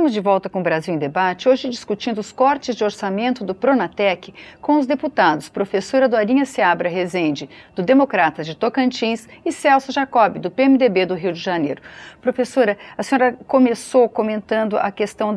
Estamos de volta com o Brasil em Debate, hoje discutindo os cortes de orçamento do Pronatec com os deputados professora Dorinha Seabra Rezende, do Democratas de Tocantins, e Celso Jacob, do PMDB do Rio de Janeiro. Professora, a senhora começou comentando a questão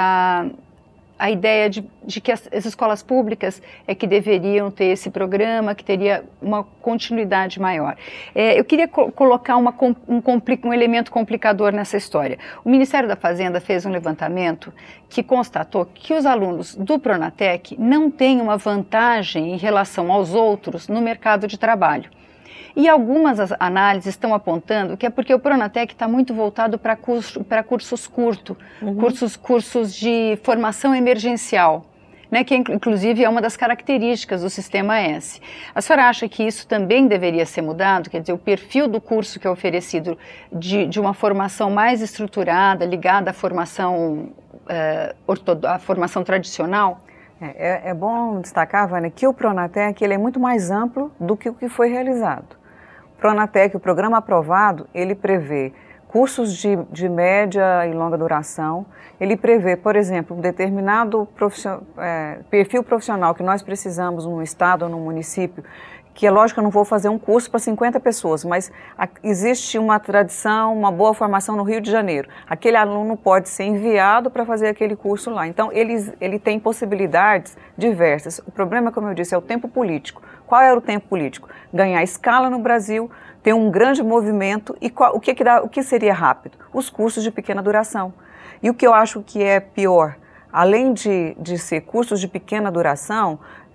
a ideia de que as escolas públicas é que deveriam ter esse programa, que teria uma continuidade maior. Eu queria colocar um elemento complicador nessa história. O Ministério da Fazenda fez um levantamento que constatou que os alunos do Pronatec não têm uma vantagem em relação aos outros no mercado de trabalho. E algumas análises estão apontando que é porque o Pronatec está muito voltado para cursos curtos, cursos de formação emergencial, né, que inclusive é uma das características do Sistema S. A senhora acha que isso também deveria ser mudado? Quer dizer, o perfil do curso que é oferecido de uma formação mais estruturada, ligada à formação, à formação tradicional? É bom destacar, Vânia, que o Pronatec ele é muito mais amplo do que o que foi realizado. O Pronatec, o programa aprovado, ele prevê cursos de média e longa duração, ele prevê, por exemplo, um determinado perfil profissional que nós precisamos no estado ou no município, que é lógico que eu não vou fazer um curso para 50 pessoas, mas existe uma tradição, uma boa formação no Rio de Janeiro. Aquele aluno pode ser enviado para fazer aquele curso lá. Então, ele tem possibilidades diversas. O problema, como eu disse, é o tempo político. Qual era o tempo político? Ganhar escala no Brasil, ter um grande movimento e o que seria rápido? Os cursos de pequena duração. E o que eu acho que é pior, além de ser cursos de pequena duração,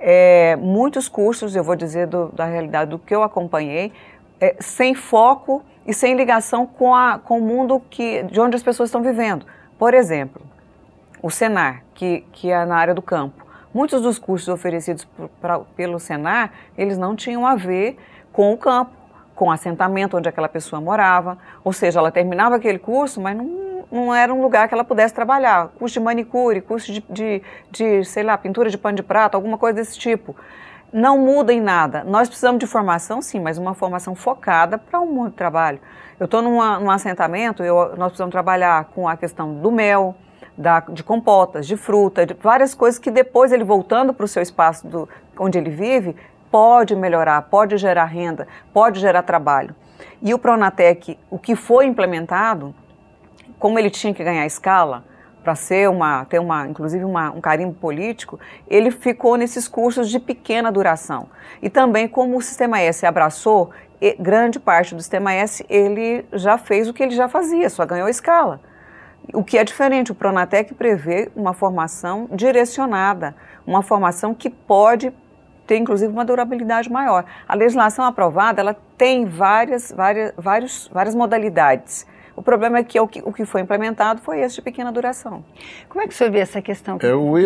muitos cursos, eu vou dizer da realidade do que eu acompanhei, sem foco e sem ligação com o mundo de onde as pessoas estão vivendo. Por exemplo, o Senar, que é na área do campo. Muitos dos cursos oferecidos pelo Senar, eles não tinham a ver com o campo, com o assentamento onde aquela pessoa morava, ou seja, ela terminava aquele curso, mas não era um lugar que ela pudesse trabalhar. Curso de manicure, curso de sei lá, pintura de pano de prato, alguma coisa desse tipo. Não muda em nada. Nós precisamos de formação, sim, mas uma formação focada para um mundo de trabalho. Eu estou num assentamento, nós precisamos trabalhar com a questão do mel, de compotas, de fruta, de várias coisas que depois ele voltando para o seu espaço onde ele vive, pode melhorar, pode gerar renda, pode gerar trabalho. E o Pronatec, o que foi implementado, como ele tinha que ganhar escala, para ter inclusive um carimbo político, ele ficou nesses cursos de pequena duração. E também, como o Sistema S abraçou, grande parte do Sistema S, ele já fez o que ele já fazia, só ganhou escala. O que é diferente, o Pronatec prevê uma formação direcionada, uma formação que pode ter, inclusive, uma durabilidade maior. A legislação aprovada, ela tem várias modalidades. O problema é que o que foi implementado foi esse de pequena duração. Como é que o senhor vê essa questão?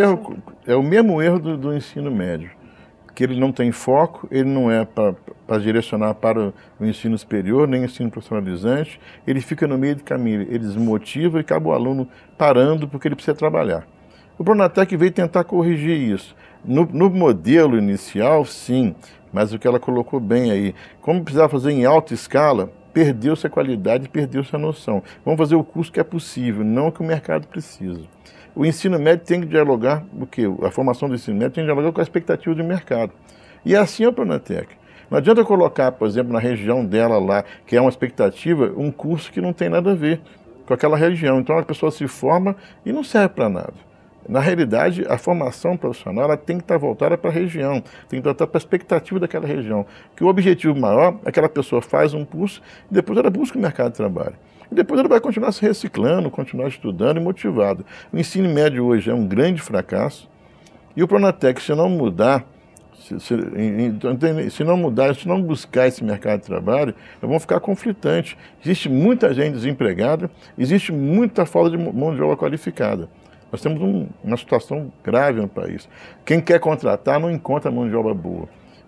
É o mesmo erro do ensino médio, que ele não tem foco, ele não é para direcionar para o ensino superior, nem ensino profissionalizante, ele fica no meio do caminho, ele desmotiva e acaba o aluno parando porque ele precisa trabalhar. O Pronatec veio tentar corrigir isso. No modelo inicial, sim, mas o que ela colocou bem aí, como precisava fazer em alta escala, perdeu-se a qualidade, perdeu-se a noção. Vamos fazer o curso que é possível, não o que o mercado precisa. O ensino médio tem que dialogar, a formação do ensino médio tem que dialogar com a expectativa do mercado. E assim é o Pronatec. Não adianta colocar, por exemplo, na região dela lá, que é uma expectativa, um curso que não tem nada a ver com aquela região. Então a pessoa se forma e não serve para nada. Na realidade, a formação profissional ela tem que estar voltada para a região, tem que estar para a expectativa daquela região. Que o objetivo maior é que aquela pessoa faz um curso e depois ela busca o mercado de trabalho. E depois ela vai continuar se reciclando, continuar estudando e motivado. O ensino médio hoje é um grande fracasso e o Pronatec, se não mudar, se não buscar esse mercado de trabalho, nós vamos ficar conflitantes. Existe muita gente desempregada, existe muita falta de mão de obra qualificada. Nós temos uma situação grave no país. Quem quer contratar não encontra mão de obra boa.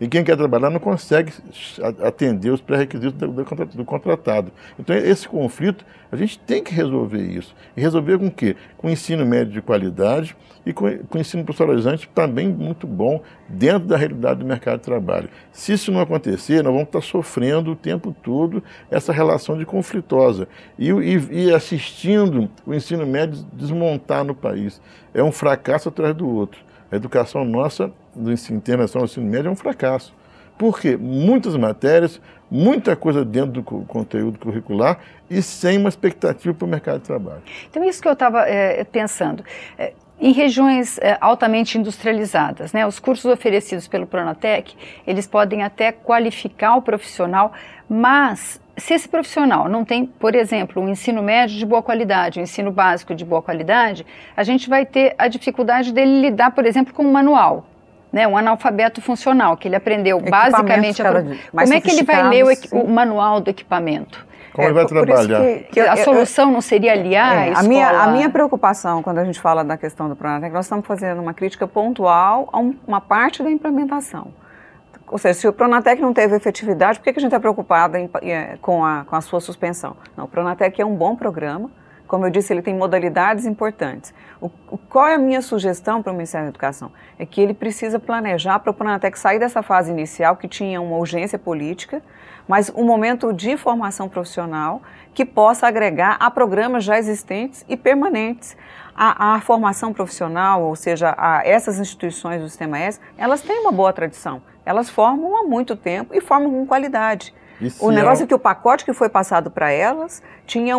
E quem quer trabalhar não consegue atender os pré-requisitos do contratado. Então, esse conflito, a gente tem que resolver isso. E resolver com o quê? Com ensino médio de qualidade e com ensino profissionalizante também muito bom dentro da realidade do mercado de trabalho. Se isso não acontecer, nós vamos estar sofrendo o tempo todo essa relação de conflitosa e assistindo o ensino médio desmontar no país. É um fracasso atrás do outro. A educação nossa, do ensino internacional, do ensino médio, é um fracasso. Por quê? Muitas matérias, muita coisa dentro do conteúdo curricular e sem uma expectativa para o mercado de trabalho. Então, isso que eu estava pensando. Em regiões altamente industrializadas, né, os cursos oferecidos pelo Pronatec, eles podem até qualificar o profissional, mas se esse profissional não tem, por exemplo, um ensino médio de boa qualidade, um ensino básico de boa qualidade, a gente vai ter a dificuldade dele lidar, por exemplo, com um manual. Né, um analfabeto funcional, que ele aprendeu basicamente... Como é que ele vai ler o manual do equipamento? Como ele vai trabalhar? A solução não seria aliar a escola? A minha preocupação, quando a gente fala da questão do Pronatec, nós estamos fazendo uma crítica pontual a uma parte da implementação. Ou seja, se o Pronatec não teve efetividade, por que a gente está preocupado com a sua suspensão? Não, o Pronatec é um bom programa. Como eu disse, ele tem modalidades importantes. Qual é a minha sugestão para o Ministério da Educação? É que ele precisa planejar para o Pronatec sair dessa fase inicial, que tinha uma urgência política, mas um momento de formação profissional que possa agregar a programas já existentes e permanentes. A formação profissional, ou seja, essas instituições do Sistema S, elas têm uma boa tradição. Elas formam há muito tempo e formam com qualidade. O negócio é que o pacote que foi passado para elas tinha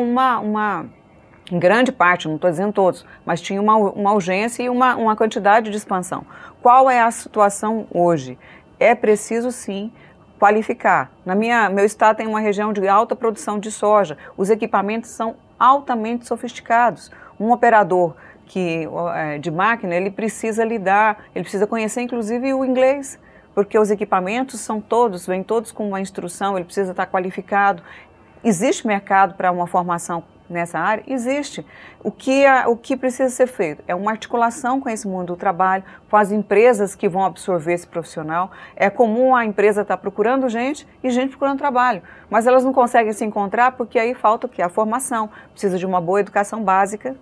em grande parte, não estou dizendo todos, mas tinha uma urgência e uma quantidade de expansão. Qual é a situação hoje? É preciso, sim, qualificar. Meu estado tem uma região de alta produção de soja. Os equipamentos são altamente sofisticados. Um operador de máquina, ele precisa ele precisa conhecer, inclusive, o inglês, porque os equipamentos vêm todos com uma instrução, ele precisa estar qualificado. Existe mercado para uma formação nessa área? Existe. O que precisa ser feito? É uma articulação com esse mundo do trabalho, com as empresas que vão absorver esse profissional. É comum a empresa estar procurando gente e gente procurando trabalho, mas elas não conseguem se encontrar porque aí falta o quê? A formação. Precisa de uma boa educação básica,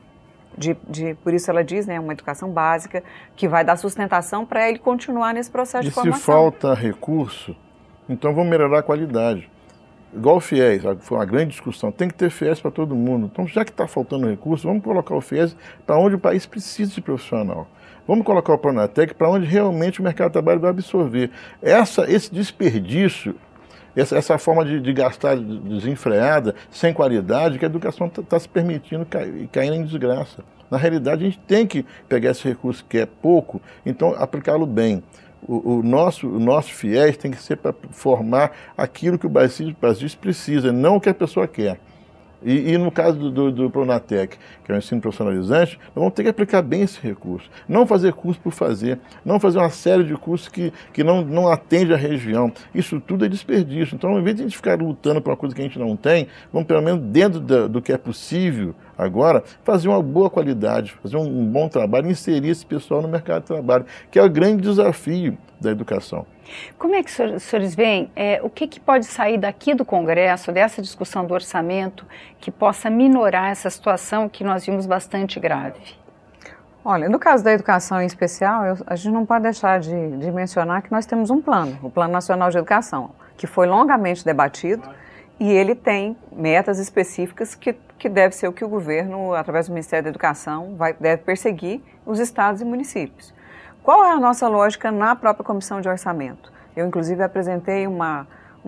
por isso ela diz, né, uma educação básica, que vai dar sustentação para ele continuar nesse processo de formação. E se falta recurso, então vamos melhorar a qualidade. Igual o FIES, foi uma grande discussão, tem que ter FIES para todo mundo. Então, já que está faltando recurso, vamos colocar o FIES para onde o país precisa de profissional. Vamos colocar o Pronatec para onde realmente o mercado de trabalho vai absorver. Esse desperdício, essa forma de gastar desenfreada, sem qualidade, que a educação está se permitindo cair em desgraça. Na realidade, a gente tem que pegar esse recurso, que é pouco, então aplicá-lo bem. O nosso FIES tem que ser para formar aquilo que o Brasil precisa, não o que a pessoa quer. E no caso do Pronatec, que é o ensino profissionalizante, nós vamos ter que aplicar bem esse recurso. Não fazer curso por fazer, não fazer uma série de cursos que não atende a região. Isso tudo é desperdício. Então, ao invés de a gente ficar lutando por uma coisa que a gente não tem, vamos pelo menos dentro do que é possível agora, fazer uma boa qualidade, fazer um bom trabalho, inserir esse pessoal no mercado de trabalho, que é o grande desafio da educação. Como é que os senhores veem, o que pode sair daqui do Congresso, dessa discussão do orçamento, que possa minorar essa situação que nós vimos bastante grave? Olha, no caso da educação em especial, a gente não pode deixar de mencionar que nós temos um plano, o Plano Nacional de Educação, que foi longamente debatido e ele tem metas específicas que deve ser o que o governo, através do Ministério da Educação, deve perseguir os estados e municípios. Qual é a nossa lógica na própria Comissão de Orçamento? Eu, inclusive, apresentei uma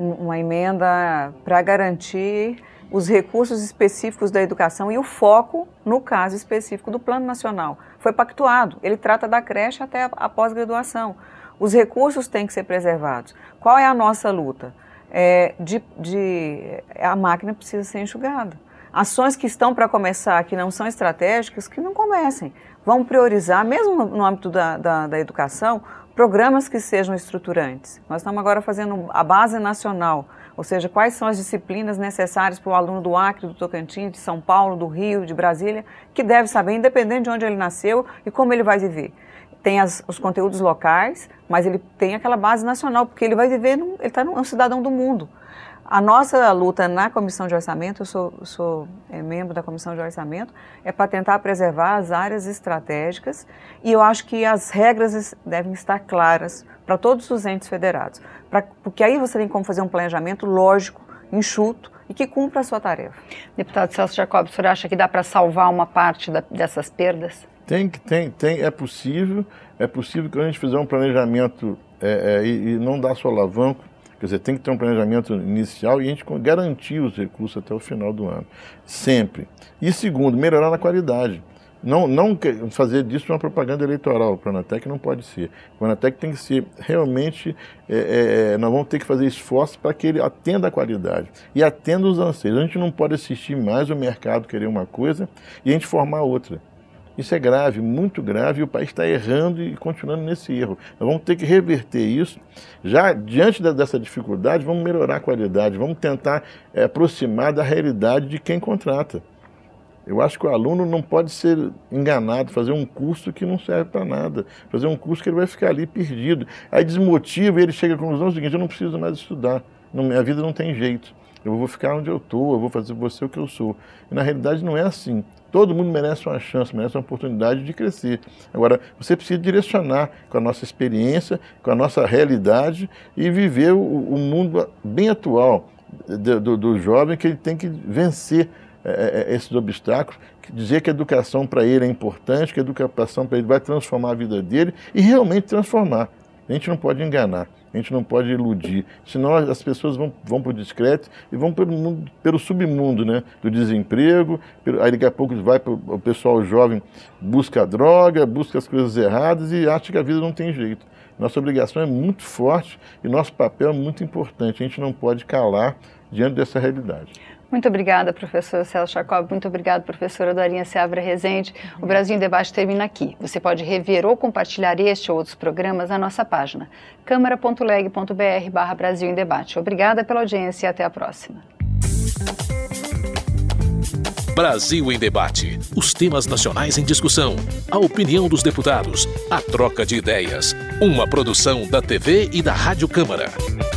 emenda para garantir os recursos específicos da educação e o foco no caso específico do Plano Nacional. Foi pactuado, ele trata da creche até a pós-graduação. Os recursos têm que ser preservados. Qual é a nossa luta? A máquina precisa ser enxugada. Ações que estão para começar, que não são estratégicas, que não comecem. Vamos priorizar, mesmo no âmbito da educação, programas que sejam estruturantes. Nós estamos agora fazendo a base nacional, ou seja, quais são as disciplinas necessárias para o aluno do Acre, do Tocantins, de São Paulo, do Rio, de Brasília, que deve saber, independente de onde ele nasceu e como ele vai viver. tem os conteúdos locais, mas ele tem aquela base nacional, porque ele vai viver, ele é um cidadão do mundo. A nossa luta na Comissão de Orçamento, eu sou membro da Comissão de Orçamento, é para tentar preservar as áreas estratégicas, e eu acho que as regras devem estar claras para todos os entes federados, porque aí você tem como fazer um planejamento lógico, enxuto, e que cumpra a sua tarefa. Deputado Celso Jacob, o senhor acha que dá para salvar uma parte dessas perdas? Tem, é possível que a gente fizer um planejamento e não dar solavanco, quer dizer, tem que ter um planejamento inicial e a gente garantir os recursos até o final do ano, sempre. E segundo, melhorar a qualidade. Não fazer disso uma propaganda eleitoral. O Pronatec não pode ser. O Pronatec tem que ser realmente, nós vamos ter que fazer esforços para que ele atenda a qualidade e atenda os anseios. A gente não pode assistir mais o mercado querer uma coisa e a gente formar outra. Isso é grave, muito grave, e o país está errando e continuando nesse erro. Nós vamos ter que reverter isso. Já diante dessa dificuldade, vamos melhorar a qualidade, vamos tentar aproximar da realidade de quem contrata. Eu acho que o aluno não pode ser enganado, fazer um curso que não serve para nada, fazer um curso que ele vai ficar ali perdido. Aí desmotiva e ele chega à conclusão seguinte: eu não preciso mais estudar, minha vida não tem jeito, eu vou ficar onde eu estou, eu vou fazer você o que eu sou. E na realidade não é assim. Todo mundo merece uma chance, merece uma oportunidade de crescer. Agora, você precisa direcionar com a nossa experiência, com a nossa realidade e viver o mundo bem atual do jovem, que ele tem que vencer esses obstáculos, dizer que a educação para ele é importante, que a educação para ele vai transformar a vida dele e realmente transformar. A gente não pode enganar, a gente não pode iludir, senão as pessoas vão para o discreto e vão pelo submundo, né? Do desemprego, aí daqui a pouco o pessoal jovem busca a droga, busca as coisas erradas e acha que a vida não tem jeito. Nossa obrigação é muito forte e nosso papel é muito importante, a gente não pode calar diante dessa realidade. Muito obrigada, professor Celso Jacob. Muito obrigada, professora Dorinha Seabra Rezende. O Brasil em Debate termina aqui. Você pode rever ou compartilhar este ou outros programas na nossa página, câmara.leg.br/Brasil em Debate. Obrigada pela audiência e até a próxima. Brasil em Debate. Os temas nacionais em discussão. A opinião dos deputados. A troca de ideias. Uma produção da TV e da Rádio Câmara.